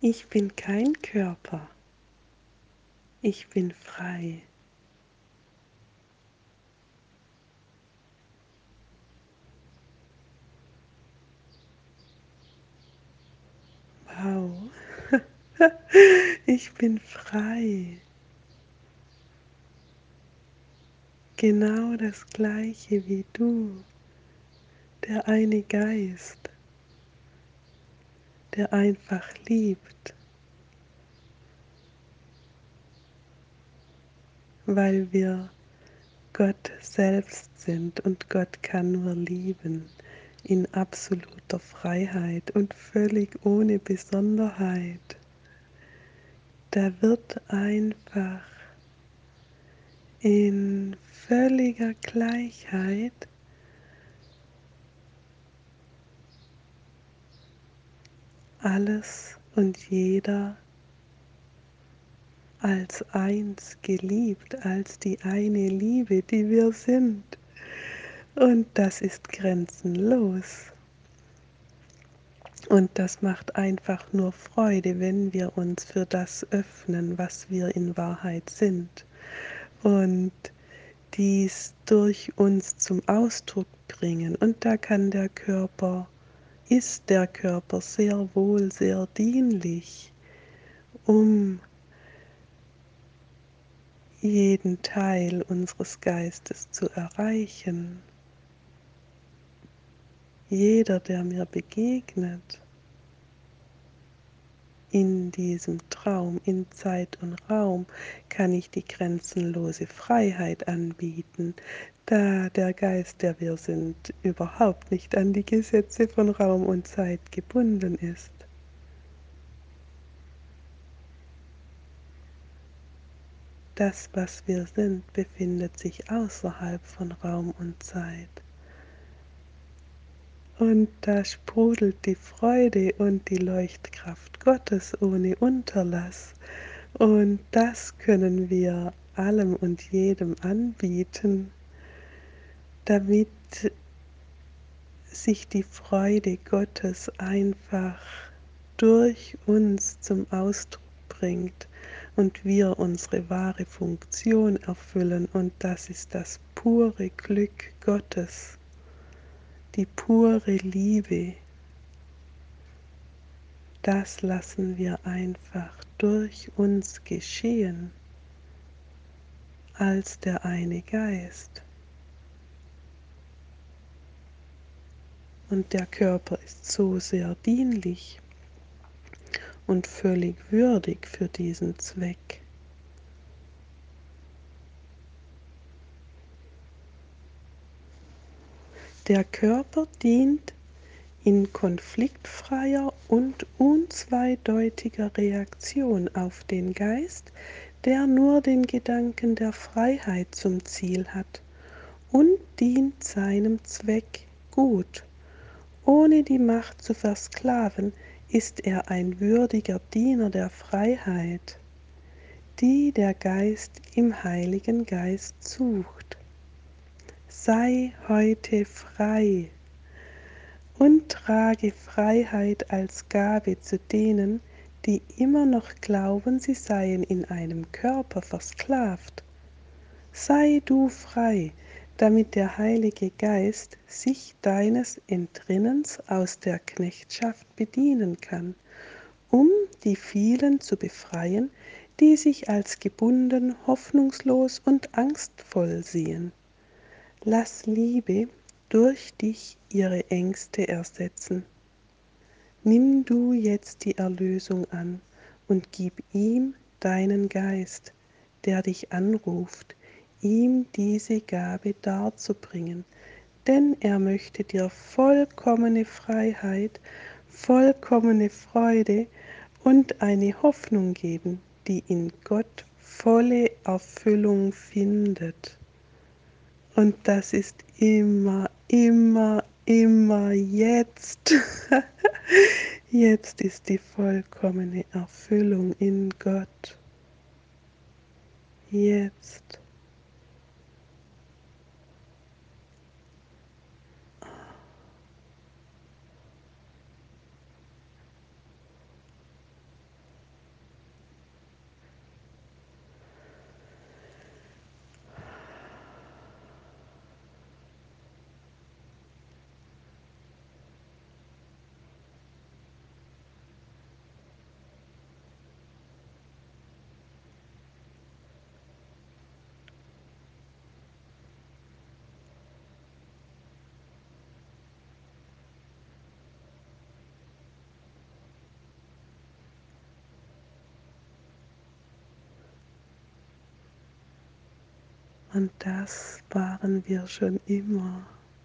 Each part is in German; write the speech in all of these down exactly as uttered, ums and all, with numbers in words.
Ich bin kein Körper. Ich bin frei. Wow. Ich bin frei. Genau das Gleiche wie du. Der eine Geist, der einfach liebt, weil wir Gott selbst sind und Gott kann nur lieben in absoluter Freiheit und völlig ohne Besonderheit. Da wird einfach in völliger Gleichheit alles und jeder als eins geliebt, als die eine Liebe, die wir sind. Und das ist grenzenlos. Und das macht einfach nur Freude, wenn wir uns für das öffnen, was wir in Wahrheit sind. Und dies durch uns zum Ausdruck bringen. Und da kann der Körper, ist der Körper sehr wohl sehr dienlich, um jeden Teil unseres Geistes zu erreichen. Jeder, der mir begegnet, in diesem Traum, in Zeit und Raum, kann ich die grenzenlose Freiheit anbieten, da der Geist, der wir sind, überhaupt nicht an die Gesetze von Raum und Zeit gebunden ist. Das, was wir sind, befindet sich außerhalb von Raum und Zeit. Und da sprudelt die Freude und die Leuchtkraft Gottes ohne Unterlass. Und das können wir allem und jedem anbieten, damit sich die Freude Gottes einfach durch uns zum Ausdruck bringt und wir unsere wahre Funktion erfüllen. Und das ist das pure Glück Gottes, die pure Liebe. Das lassen wir einfach durch uns geschehen als der eine Geist. Und der Körper ist so sehr dienlich und völlig würdig für diesen Zweck. Der Körper dient in konfliktfreier und unzweideutiger Reaktion auf den Geist, der nur den Gedanken der Freiheit zum Ziel hat, und dient seinem Zweck gut. Ohne die Macht zu versklaven, ist er ein würdiger Diener der Freiheit, die der Geist im Heiligen Geist sucht. Sei heute frei und trage Freiheit als Gabe zu denen, die immer noch glauben, sie seien in einem Körper versklavt. Sei du frei, damit der Heilige Geist sich deines Entrinnens aus der Knechtschaft bedienen kann, um die vielen zu befreien, die sich als gebunden, hoffnungslos und angstvoll sehen. Lass Liebe durch dich ihre Ängste ersetzen. Nimm du jetzt die Erlösung an und gib ihm deinen Geist, der dich anruft, ihm diese Gabe darzubringen, denn er möchte dir vollkommene Freiheit, vollkommene Freude und eine Hoffnung geben, die in Gott volle Erfüllung findet. Und das ist immer, immer, immer jetzt. Jetzt ist die vollkommene Erfüllung in Gott. Jetzt. Und das waren wir schon immer.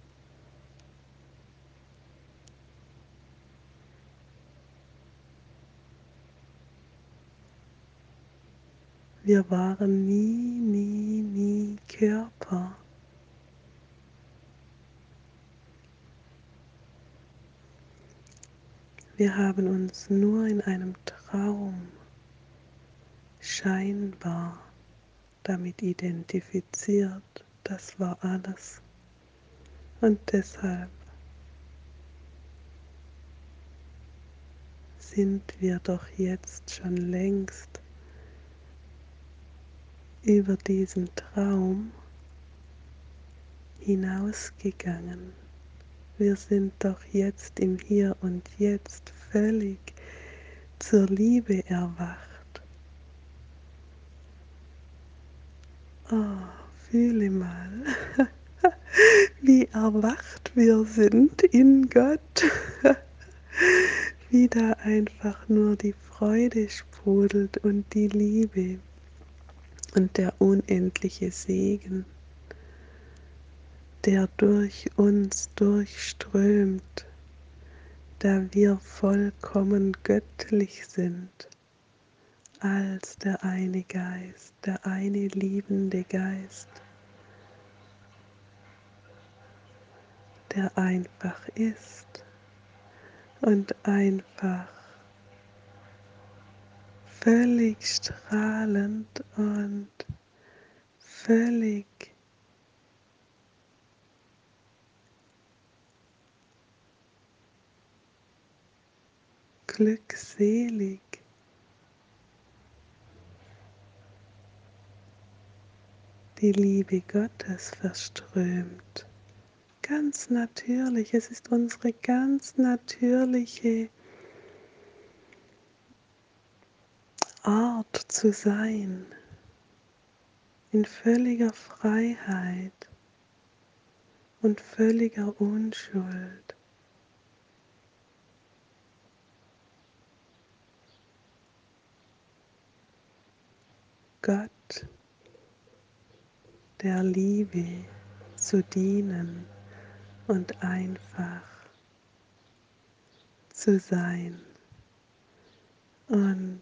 Wir waren nie, nie, nie Körper. Wir haben uns nur in einem Traum scheinbar damit identifiziert. Das war alles. Und deshalb sind wir doch jetzt schon längst über diesen Traum hinausgegangen. Wir sind doch jetzt im Hier und Jetzt völlig zur Liebe erwacht. Oh, fühle mal, wie erwacht wir sind in Gott, wie da einfach nur die Freude sprudelt und die Liebe und der unendliche Segen, der durch uns durchströmt, da wir vollkommen göttlich sind, als der eine Geist, der eine liebende Geist, der einfach ist und einfach völlig strahlend und völlig glückselig die Liebe Gottes verströmt. Ganz natürlich, es ist unsere ganz natürliche Art zu sein, in völliger Freiheit und völliger Unschuld. Gott, der Liebe zu dienen und einfach zu sein. Und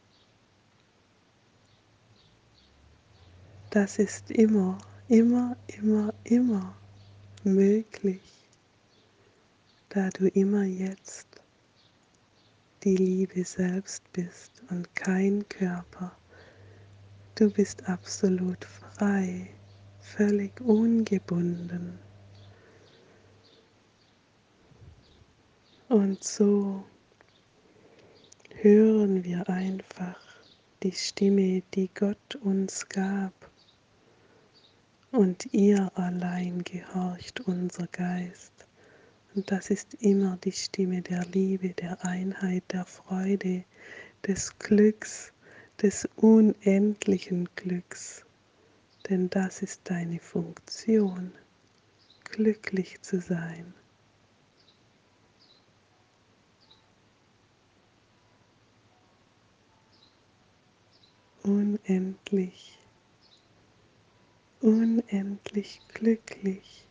das ist immer, immer, immer, immer möglich, da du immer jetzt die Liebe selbst bist und kein Körper. Du bist absolut frei, völlig ungebunden. Und so hören wir einfach die Stimme, die Gott uns gab. Und ihr allein gehorcht unser Geist. Und das ist immer die Stimme der Liebe, der Einheit, der Freude, des Glücks, des unendlichen Glücks. Denn das ist deine Funktion, glücklich zu sein. Unendlich, unendlich glücklich.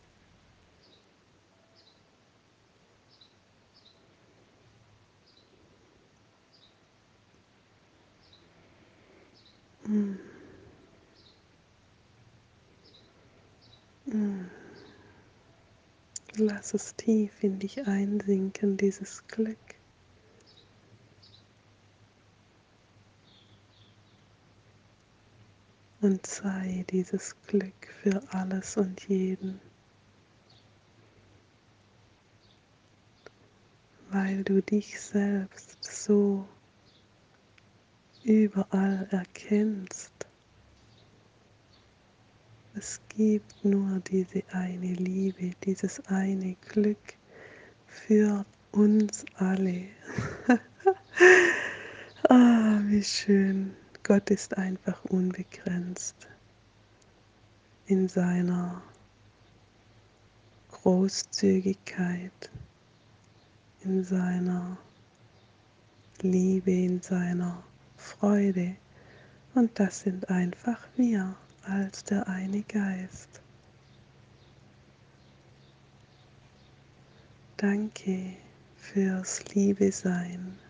Mm. Mm. Lass es tief in dich einsinken, dieses Glück. Und sei dieses Glück für alles und jeden, weil du dich selbst so überall erkennst. Es gibt nur diese eine Liebe, dieses eine Glück für uns alle. Ah, wie schön. Gott ist einfach unbegrenzt in seiner Großzügigkeit, in seiner Liebe, in seiner Freude. Und das sind einfach wir. als der eine Geist. Danke fürs Liebe sein.